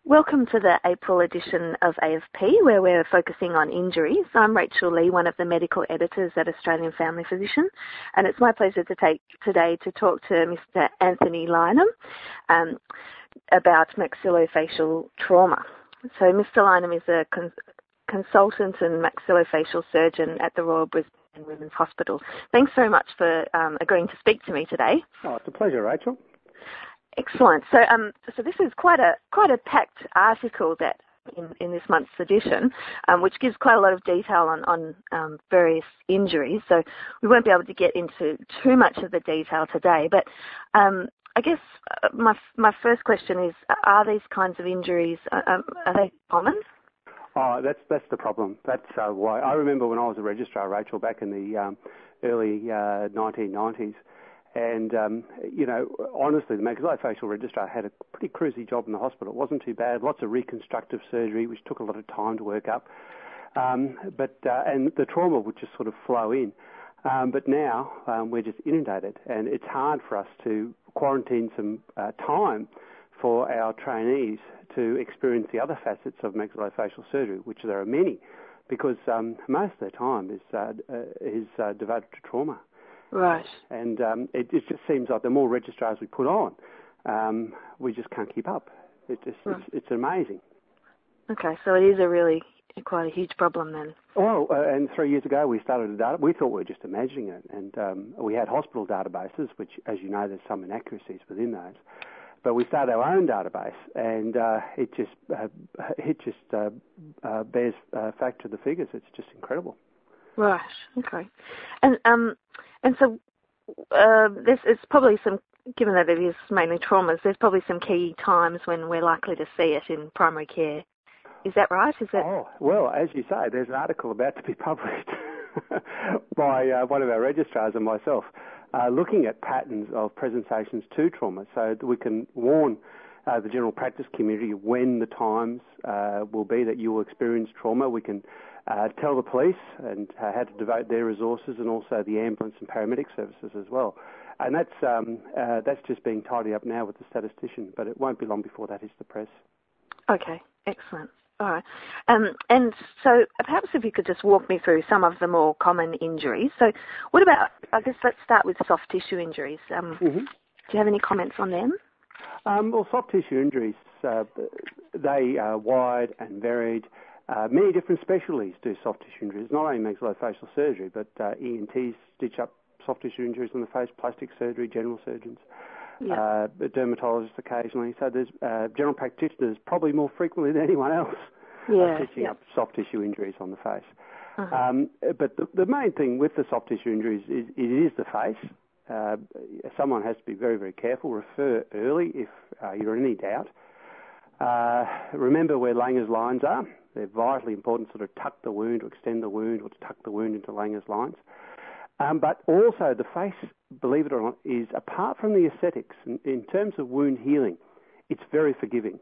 Welcome to the April edition of AFP, where we're focusing on injuries. I'm Rachel Lee, one of the medical editors at Australian Family Physician, and it's my pleasure today to talk to Mr. Anthony Lynham about maxillofacial trauma. So Mr. Lynham is a consultant and maxillofacial surgeon at the Royal Brisbane Women's Hospital. Thanks very much for agreeing to speak to me today. Oh, it's a pleasure, Rachel. Excellent. So, so this is quite a packed article that in this month's edition, which gives quite a lot of detail on various injuries. So we won't be able to get into too much of the detail today. But I guess my first question is: are these kinds of injuries are they common? Oh, that's the problem. That's why I remember when I was a registrar, Rachel, back in the early 1990s. And, honestly, the maxillofacial registrar had a pretty cruisy job in the hospital. It wasn't too bad. Lots of reconstructive surgery, which took a lot of time to work up. And the trauma would just sort of flow in. But now we're just inundated, and it's hard for us to quarantine some time for our trainees to experience the other facets of maxillofacial surgery, which there are many, because most of their time is devoted to trauma. Right. And it just seems like the more registrars we put on, we just can't keep up. It's amazing. Okay, so it is quite a huge problem then. Well, and 3 years ago we started a data. We thought we were just imagining it, and we had hospital databases, which, as you know, there's some inaccuracies within those. But we started our own database, and it just bears fact to the figures. It's just incredible. Right. Okay. And so it's probably given that it is mainly traumas, there's probably some key times when we're likely to see it in primary care. Is that right? Oh, well, as you say, there's an article about to be published by one of our registrars and myself, looking at patterns of presentations to trauma, so that we can warn the general practice community when the times will be that you will experience trauma. We can tell the police and how to devote their resources, and also the ambulance and paramedic services as well. And that's just being tidied up now with the statistician, but it won't be long before that hits the press. Okay, excellent. All right. And so perhaps if you could just walk me through some of the more common injuries. So what about, I guess let's start with soft tissue injuries. Do you have any comments on them? Well, soft tissue injuries, they are wide and varied. Many different specialties do soft tissue injuries, not only maxillofacial surgery, but ENTs stitch up soft tissue injuries on the face, plastic surgery, general surgeons, dermatologists occasionally. So there's general practitioners probably more frequently than anyone else stitching up soft tissue injuries on the face. But the main thing with the soft tissue injuries is it is the face. Someone has to be very, very careful. Refer early if you're in any doubt. Remember where Langer's lines are. They're vitally important, sort of tuck the wound or extend the wound or to tuck the wound into Langer's lines. But also the face, believe it or not, is, apart from the aesthetics, in terms of wound healing, it's very forgiving.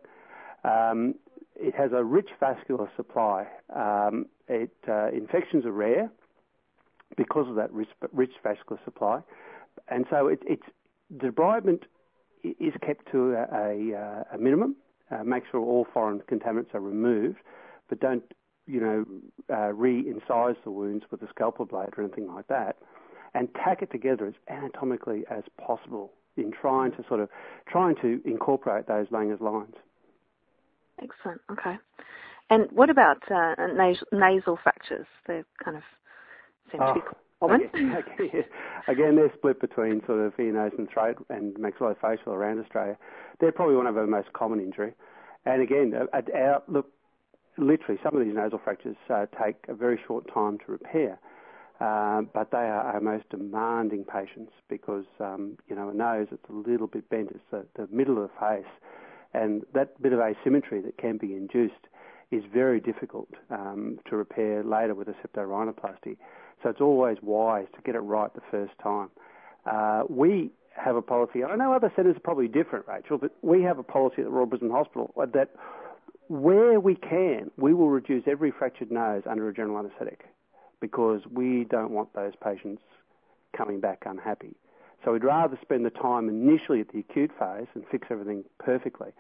It has a rich vascular supply. Infections are rare because of that rich vascular supply. And so its debridement is kept to a minimum. Make sure all foreign contaminants are removed, but don't, re-incise the wounds with a scalpel blade or anything like that, and tack it together as anatomically as possible in trying to incorporate those Langer's lines. Excellent. Okay. And what about nasal fractures? They kind of seem to be common. Again, they're split between sort of ear, nose and throat and maxillofacial around Australia. They're probably one of our most common injury. And again, look, literally some of these nasal fractures take a very short time to repair, but they are our most demanding patients because, a nose that's a little bit bent, it's the middle of the face, and that bit of asymmetry that can be induced is very difficult to repair later with a septorhinoplasty. So it's always wise to get it right the first time. We have a policy, I know other centres are probably different, Rachel, but we have a policy at the Royal Brisbane Hospital that where we can, we will reduce every fractured nose under a general anaesthetic because we don't want those patients coming back unhappy. So we'd rather spend the time initially at the acute phase and fix everything perfectly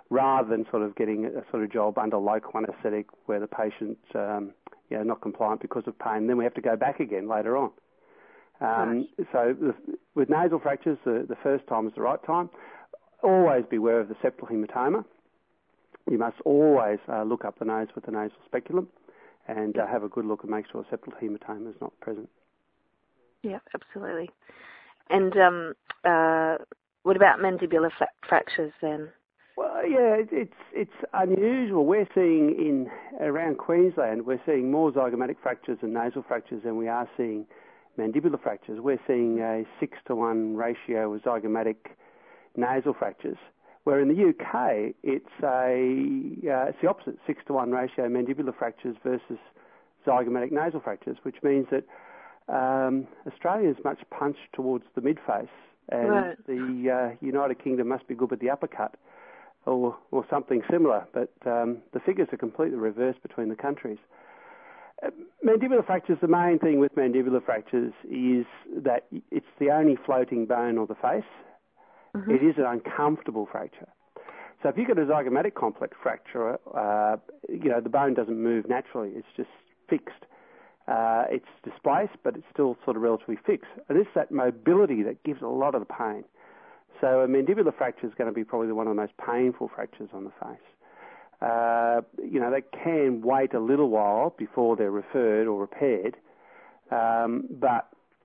rather than sort of getting a sort of job under local anaesthetic where the patient's not compliant because of pain. Then we have to go back again later on. Right. So with nasal fractures, the first time is the right time. Always beware of the septal hematoma. You must always look up the nose with the nasal speculum and have a good look and make sure septal hematoma is not present. Yeah, absolutely. And what about mandibular fractures then? Well, yeah, it's unusual. We're seeing around Queensland, we're seeing more zygomatic fractures and nasal fractures than we are seeing mandibular fractures. We're seeing a 6-to-1 ratio of zygomatic nasal fractures, where in the UK it's the opposite, 6-to-1 ratio mandibular fractures versus zygomatic nasal fractures, which means that Australia is much punched towards the midface, and right. the United Kingdom must be good with the uppercut, or something similar. But the figures are completely reversed between the countries. Mandibular fractures, the main thing with mandibular fractures is that it's the only floating bone of the face. Mm-hmm. It is an uncomfortable fracture. So if you get a zygomatic complex fracture, the bone doesn't move naturally. It's just fixed. It's displaced, but it's still sort of relatively fixed. And it's that mobility that gives a lot of the pain. So a mandibular fracture is going to be probably one of the most painful fractures on the face. They can wait a little while before they're referred or repaired, but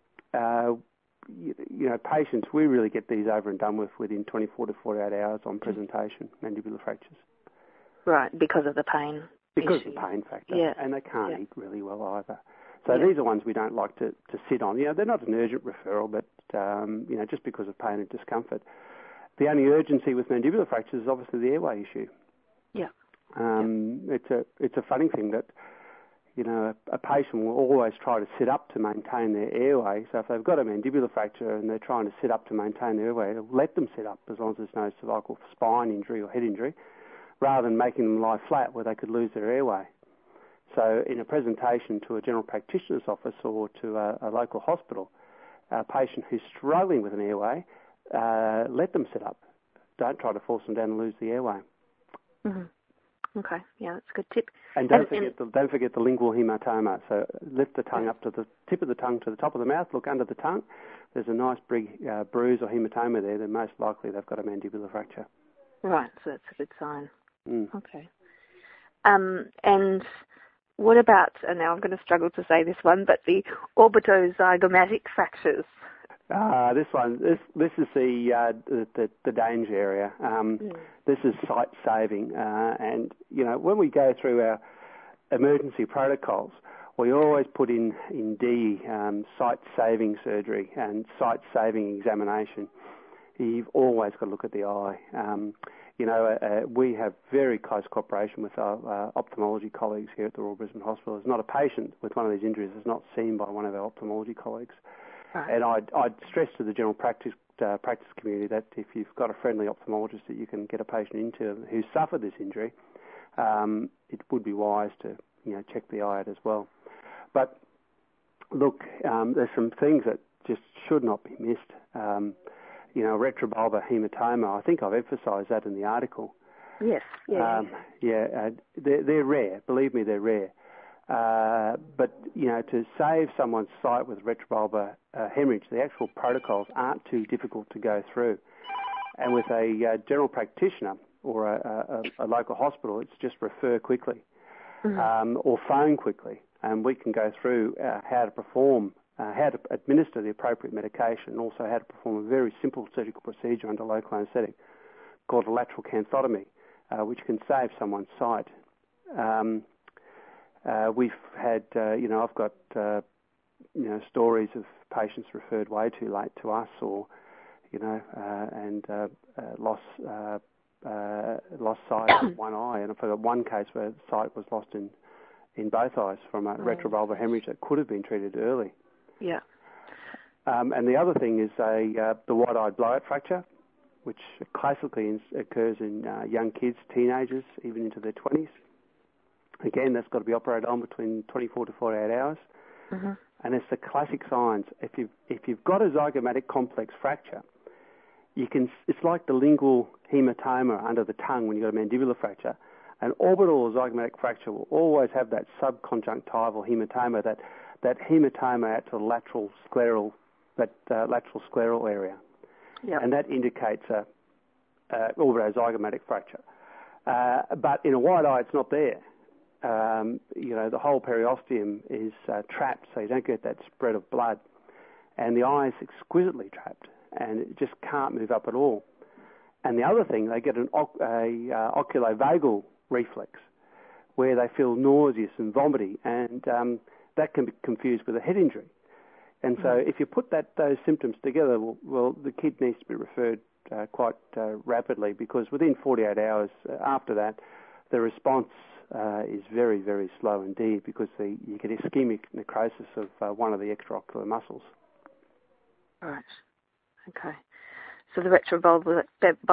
patients, we really get these over and done with within 24 to 48 hours on presentation, mandibular fractures. Right, because of the pain. Because issue. of the pain factor, yeah. And they can't eat really well either. So these are ones we don't like to sit on. They're not an urgent referral, but just because of pain and discomfort. The only urgency with mandibular fractures is obviously the airway issue. Yeah. It's a funny thing that a patient will always try to sit up to maintain their airway. So if they've got a mandibular fracture and they're trying to sit up to maintain their airway, let them sit up as long as there's no cervical spine injury or head injury, rather than making them lie flat where they could lose their airway. So in a presentation to a general practitioner's office or to a local hospital, a patient who's struggling with an airway, let them sit up. Don't try to force them down and lose the airway. Mm-hmm. Okay, yeah, that's a good tip. And don't forget the lingual hematoma. So lift the tongue up to the tip of the tongue to the top of the mouth, look under the tongue. There's a nice big bruise or hematoma there, then most likely they've got a mandibular fracture. Right, so that's a good sign. Mm. Okay. And what about, and now I'm going to struggle to say this one, but the orbitozygomatic fractures? This is the danger area. This is site saving, and when we go through our emergency protocols, we always put in D site saving surgery and site saving examination. You've always got to look at the eye. We have very close cooperation with our ophthalmology colleagues here at the Royal Brisbane Hospital. There's not a patient with one of these injuries that's not seen by one of our ophthalmology colleagues. Right. And I'd stress to the general practice community that if you've got a friendly ophthalmologist that you can get a patient into who suffered this injury, it would be wise to check the eye out as well. But look, there's some things that just should not be missed. Retrobulbar hematoma. I think I've emphasised that in the article. Yes. They're rare. Believe me, they're rare. But to save someone's sight with retrobulbar hemorrhage, the actual protocols aren't too difficult to go through. And with a general practitioner or a local hospital, it's just refer quickly, or phone quickly, and we can go through how to perform, how to administer the appropriate medication, and also how to perform a very simple surgical procedure under local anaesthetic called a lateral canthotomy, which can save someone's sight. We've had, I've got, stories of patients referred way too late to us, or, lost sight of one eye. And I've got one case where sight was lost in both eyes from a retrobulbar hemorrhage that could have been treated early. Yeah. And the other thing is the wide-eyed blowout fracture, which classically occurs in young kids, teenagers, even into their 20s. Again, that's got to be operated on between 24 to 48 hours. Mm-hmm. And it's the classic signs. If you've got a zygomatic complex fracture, it's like the lingual hematoma under the tongue when you've got a mandibular fracture. An orbital or zygomatic fracture will always have that subconjunctival hematoma, that hematoma out to the lateral scleral area. Yep. And that indicates a orbitozygomatic fracture. But in a wide eye, it's not there. The whole periosteum is trapped, so you don't get that spread of blood. And the eye is exquisitely trapped, and it just can't move up at all. And the other thing, they get an oculovagal reflex, where they feel nauseous and vomiting, and that can be confused with a head injury. And so if you put those symptoms together, well, the kid needs to be referred quite rapidly, because within 48 hours after that, the response is very, very slow indeed, because you get ischemic necrosis of one of the extraocular muscles. Right. Okay. So the retrobulbar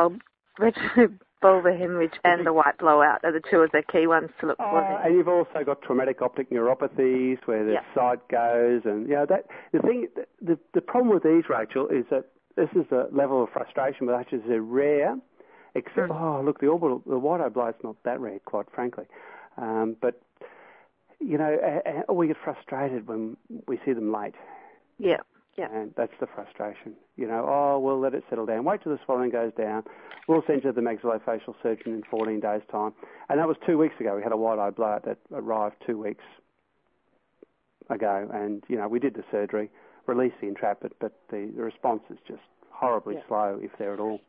hemorrhage and the white blowout are the two of the key ones to look for. And you've also got traumatic optic neuropathies where the sight goes, and the problem with these, Rachel, is that this is a level of frustration, but actually they're rare. Except, look, the white oblite's not that rare, quite frankly. But we get frustrated when we see them late. Yeah. Yeah. And that's the frustration. We'll let it settle down. Wait till the swelling goes down. We'll send you to the maxillofacial surgeon in 14 days' time. And that was 2 weeks ago. We had a white-eye blowout that arrived 2 weeks ago. And, we did the surgery, released the intrapid, but the response is just horribly slow, if there at all.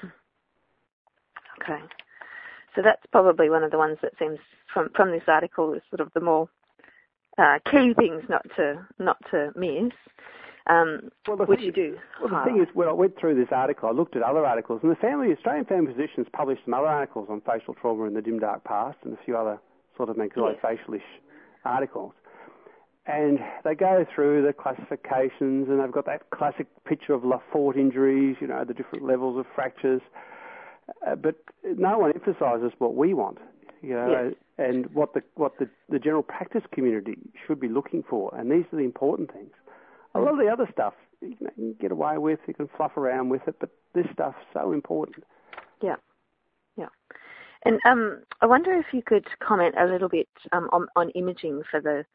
Okay. So that's probably one of the ones that seems, from this article, is sort of the more key things not to miss. Which you do. Well, the thing is, when I went through this article, I looked at other articles, and the Australian Family Physicians published some other articles on facial trauma in the dim dark past, and a few other sort of maxillofacial-ish articles. And they go through the classifications, and they've got that classic picture of Lafort injuries, the different levels of fractures. But no one emphasises what we want, and what the general practice community should be looking for. And these are the important things. A lot of the other stuff you can get away with, you can fluff around with it, but this stuff's so important. Yeah. And I wonder if you could comment a little bit on imaging for the,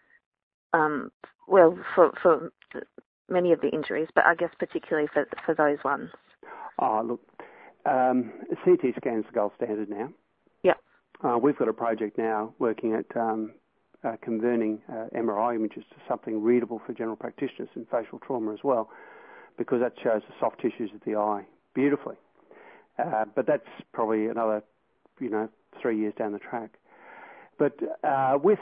for many of the injuries, but I guess particularly for those ones. Oh, look, CT scan's the gold standard now. Yeah. We've got a project now working at converting MRI images to something readable for general practitioners in facial trauma as well, because that shows the soft tissues of the eye beautifully. But that's probably another, 3 years down the track. But with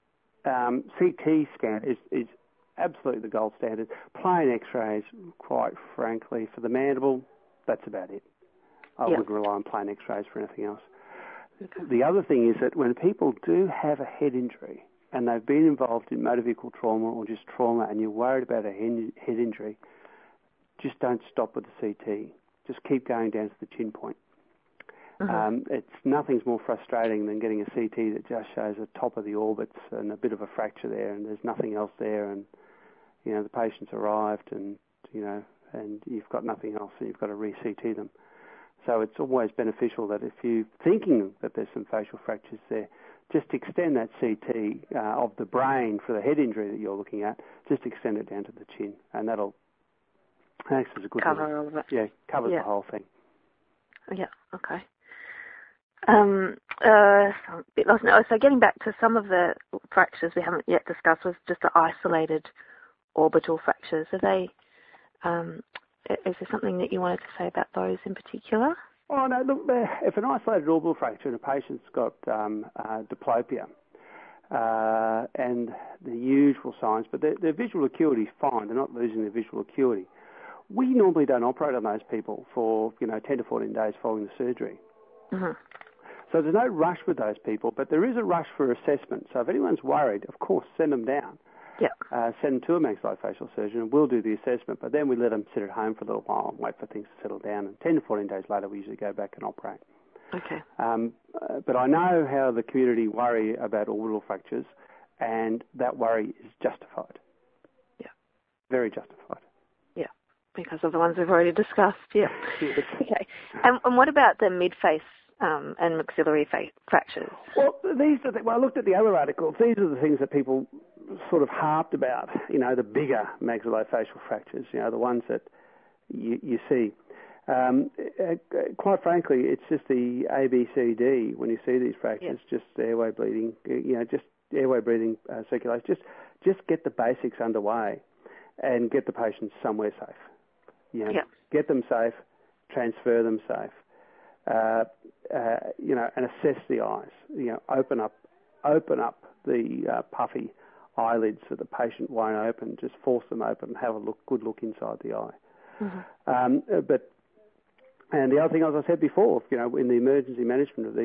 CT scan is absolutely the gold standard. Plain X-rays, quite frankly, for the mandible, that's about it. I wouldn't rely on plain X-rays for anything else. The other thing is that when people do have a head injury and they've been involved in motor vehicle trauma or just trauma and you're worried about a head injury, just don't stop with the CT. Just keep going down to the chin point. Nothing's more frustrating than getting a CT that just shows the top of the orbits and a bit of a fracture there, and there's nothing else there, and the patient's arrived, and and you've got nothing else, and you've got to re-CT them. So it's always beneficial that if you're thinking that there's some facial fractures there, just extend that CT of the brain for the head injury that you're looking at, just extend it down to the chin, and that'll act as a good cover all of it. Yeah, covers the whole thing. Yeah, okay. I'm a bit lost now. So getting back to some of the fractures we haven't yet discussed was just the isolated orbital fractures. Are they... is there something that you wanted to say about those in particular? Oh, no, look, if an isolated orbital fracture and a patient's got diplopia and the usual signs, but their visual acuity is fine, they're not losing their visual acuity, we normally don't operate on those people for, 10 to 14 days following the surgery. Mm-hmm. So there's no rush with those people, but there is a rush for assessment. So if anyone's worried, of course, send them down. Send them to a maxillofacial surgeon and we'll do the assessment, but then we let them sit at home for a little while and wait for things to settle down, and 10 to 14 days later we usually go back and operate. Okay. But I know how the community worry about orbital fractures, and that worry is justified. Yeah. Very justified. Yeah. because of the ones we've already discussed. Yeah. Yes. Okay. And what about the mid-face and maxillary fractures? Well, I looked at the other articles. These are the things that people sort of harped about, the bigger maxillofacial fractures, the ones that you see. Quite frankly, it's just the A, B, C, D when you see these fractures, just airway bleeding, just airway breathing circulation. Just get the basics underway and get the patients somewhere safe. Get them safe, transfer them safe. And assess the eyes. Open up the puffy eyelids that the patient won't open. Just force them open and have a good look inside the eye. Mm-hmm. And the other thing, as I said before, in the emergency management of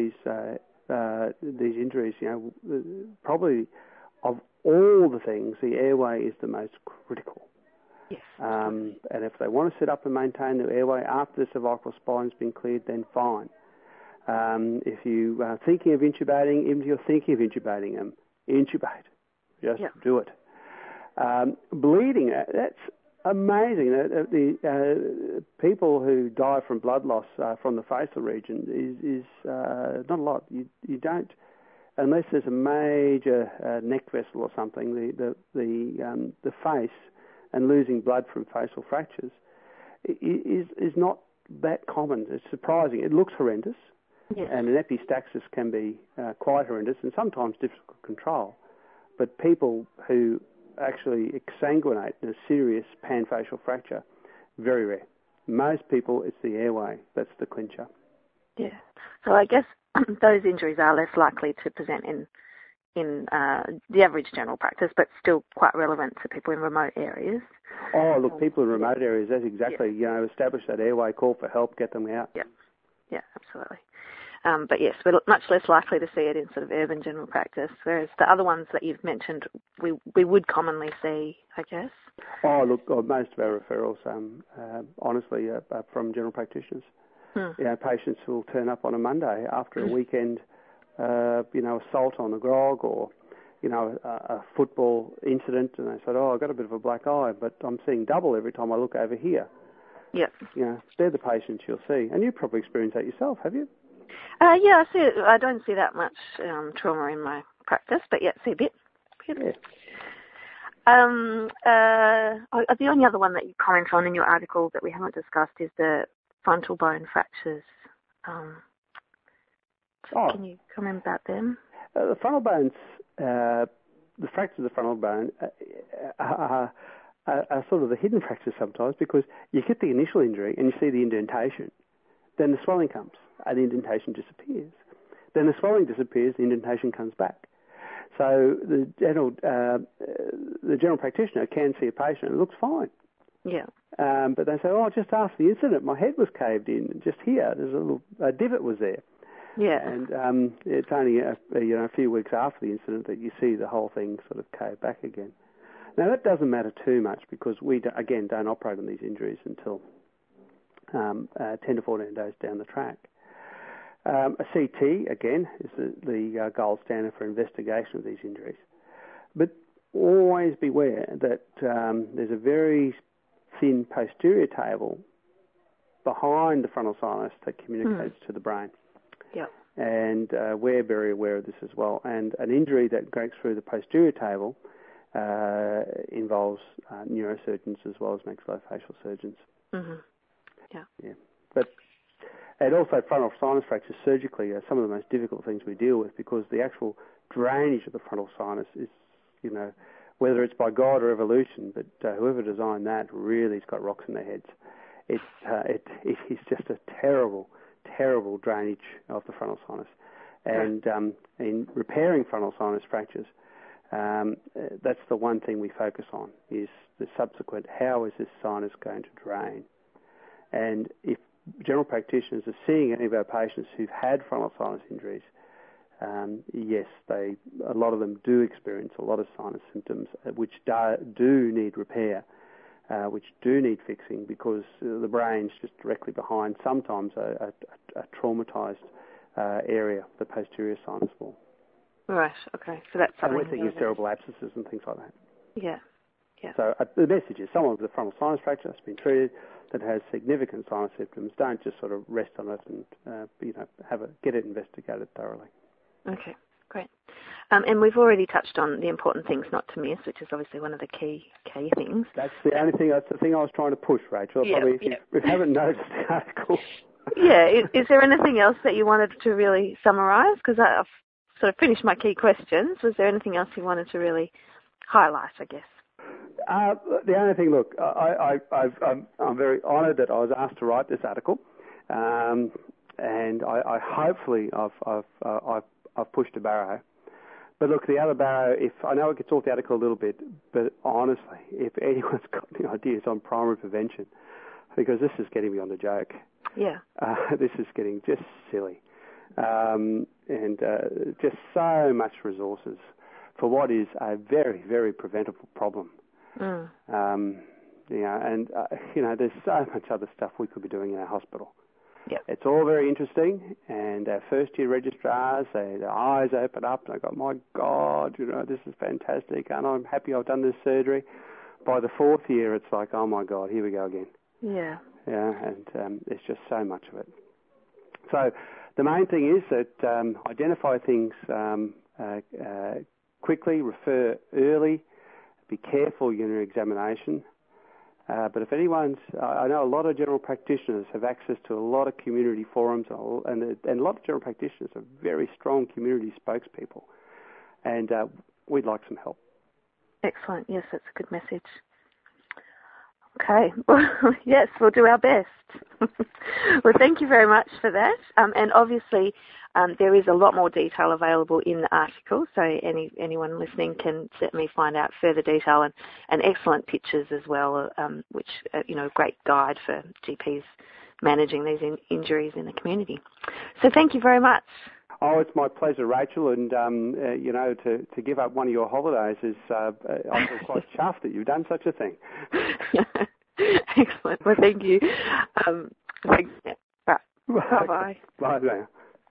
these injuries, probably of all the things, the airway is the most critical. Yes. And if they want to sit up and maintain their airway after the cervical spine's been cleared, then fine. If you are thinking of intubating, even if you're thinking of intubating them, intubate. Just do it. Bleeding, that's amazing. The people who die from blood loss from the facial region is not a lot. You don't, unless there's a major neck vessel or something, the face and losing blood from facial fractures is not that common. It's surprising. It looks horrendous, and an epistaxis can be quite horrendous and sometimes difficult to control. But people who actually exsanguinate in a serious panfacial fracture, very rare. Most people, it's the airway that's the clincher. Yeah. So I guess those injuries are less likely to present in the average general practice, but still quite relevant to people in remote areas. Oh, look, people in remote areas, that's exactly, establish that airway, call for help, get them out. Yeah, absolutely. But yes, we're much less likely to see it in sort of urban general practice, whereas the other ones that you've mentioned, we would commonly see, I guess. Oh, look, most of our referrals, honestly, are from general practitioners. Patients will turn up on a Monday after a weekend, assault on the grog or, a football incident, and they said, I've got a bit of a black eye, but I'm seeing double every time I look over here. Yeah. They're the patients you'll see. And you probably experienced that yourself, have you? I see it. I don't see that much trauma in my practice, but see a bit. Yeah. The only other one that you comment on in your article that we haven't discussed is the frontal bone fractures. Can you comment about them? The frontal bones, the fractures of the frontal bone are sort of the hidden fractures sometimes, because you get the initial injury and you see the indentation. Then the swelling comes and the indentation disappears. Then the swelling disappears, the indentation comes back. So the general practitioner can see a patient and it looks fine. Yeah. But they say, just after the incident, my head was caved in. Just here, there's a little divot was there. Yeah. And it's only a few weeks after the incident that you see the whole thing sort of cave back again. Now that doesn't matter too much because we don't operate on these injuries until 10 to 14 days down the track. A CT, again, is the gold standard for investigation of these injuries. But always beware that there's a very thin posterior table behind the frontal sinus that communicates to the brain. Yep. And we're very aware of this as well. And an injury that goes through the posterior table involves neurosurgeons as well as maxillofacial surgeons. Mm-hmm. Yeah. And also frontal sinus fractures surgically are some of the most difficult things we deal with because the actual drainage of the frontal sinus is, whether it's by God or evolution, but whoever designed that really has got rocks in their heads. It is just a terrible, terrible drainage of the frontal sinus. And in repairing frontal sinus fractures, that's the one thing we focus on is the subsequent, how is this sinus going to drain? And if general practitioners are seeing any of our patients who've had frontal sinus injuries, yes, a lot of them do experience a lot of sinus symptoms which do need repair, which do need fixing because the brain's just directly behind sometimes a traumatized area, the posterior sinus wall. Right, okay. So that's something... And we're thinking of cerebral abscesses and things like that. Yeah. Yeah. So the message is someone with a frontal sinus fracture that's been treated that has significant sinus symptoms, don't just sort of rest on it and get it investigated thoroughly. Okay, great. And we've already touched on the important things not to miss, which is obviously one of the key things. That's the only thing. That's the thing I was trying to push, Rachel. Probably if you haven't noticed the article. Yeah. Is there anything else that you wanted to really summarise? Because I've sort of finished my key questions. Was there anything else you wanted to really highlight, I guess? The only thing, look, I'm very honoured that I was asked to write this article, and I hopefully I've pushed a barrow. But look, the other barrow, I know it gets off the article a little bit, but honestly, if anyone's got any ideas on primary prevention, because this is getting beyond a joke. Yeah. This is getting just silly, and just so much resources for what is a very, very preventable problem. Mm. There's so much other stuff we could be doing in our hospital. Yep. It's all very interesting, and our first-year registrars, their eyes open up, and I go, my God, this is fantastic, and I'm happy I've done this surgery. By the fourth year, it's like, oh my God, here we go again. Yeah. Yeah, and there's just so much of it. So the main thing is that identify things quickly, refer early, be careful in your examination. But if anyone's, I know a lot of general practitioners have access to a lot of community forums, and a lot of general practitioners are very strong community spokespeople, and we'd like some help. Excellent. Yes, that's a good message. Okay. Well, yes, we'll do our best. Well, thank you very much for that. And obviously, there is a lot more detail available in the article, so anyone listening can certainly find out further detail and excellent pictures as well, which a great guide for GPs managing these injuries in the community. So thank you very much. Oh, it's my pleasure, Rachel, and to give up one of your holidays is I feel quite chuffed that you've done such a thing. Excellent. Well, thank you. Thanks. Right. Bye-bye. Bye now.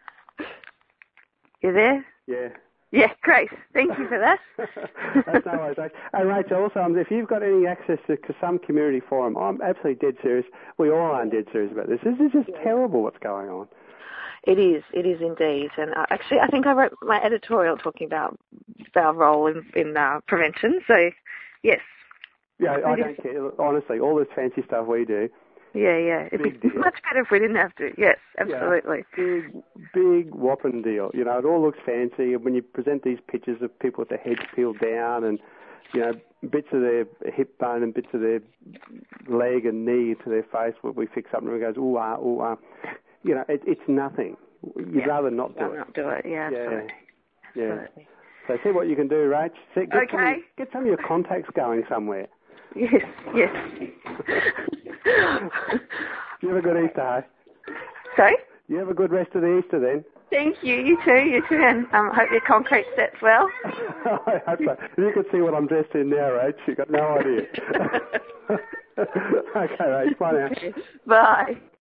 You there? Yeah. Yeah, great. Thank you for that. That's no worries, Rachel. And Rachel, also, if you've got any access to some community forum, I'm absolutely dead serious. We all are dead serious about this. This is just terrible what's going on. It is indeed. And actually, I think I wrote my editorial talking about our role in prevention. So, yes. Yeah, I don't care. Honestly, all this fancy stuff we do. Yeah. It'd be much better if we didn't have to. Yes, absolutely. Yeah, big whopping deal. It all looks fancy. When you present these pictures of people with their heads peeled down and, bits of their hip bone and bits of their leg and knee to their face, where we fix up and it goes, ooh, ah. It's nothing. You'd rather not do it. Not do it, yeah, absolutely. Yeah. Absolutely. So see what you can do, Rach. Okay. Get some of your contacts going somewhere. Yes. You have a good Easter, hey? Sorry? You have a good rest of the Easter then. Thank you. You too, and hope your concrete sets well. I hope so. If you could see what I'm dressed in now, Rach, you've got no idea. Okay, Rach, bye now. Bye.